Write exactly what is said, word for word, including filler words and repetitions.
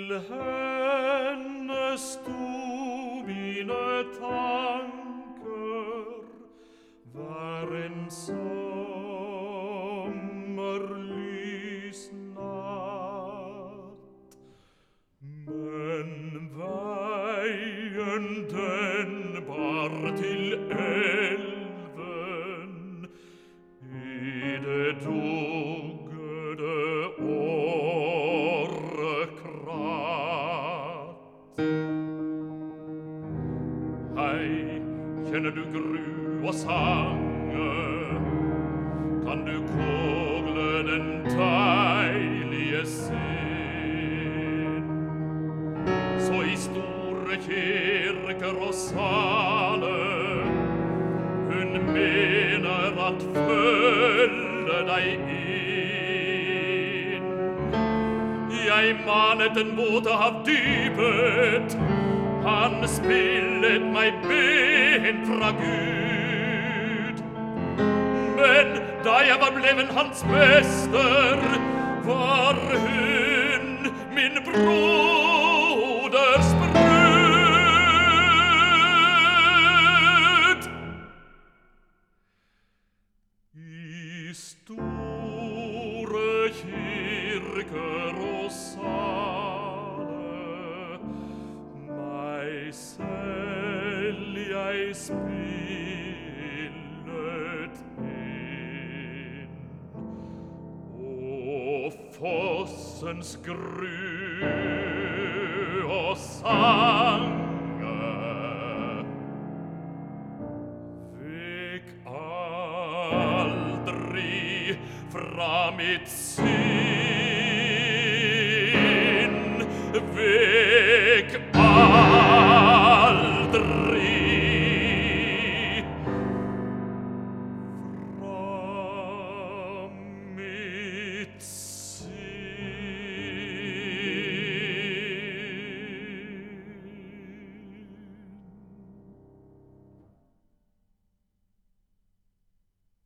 Til henne sto mine tanker hver en sommerlys natt. Men veien den bar til elven i det duggede årekrat. Hei, kjenner du gru og sange? Kan du kogle den deilige scen? Så i store kirker og saler hun mener at følge deg inn. Jeg manet en båt av dypet, han spillet meg ben fra Gud. Men da jeg var bleven hans mester, var hun min broders brud. I store kirker og saler meg selv jeg spillet inn, og fossens gru og sange vek aldri fra mitt sinn.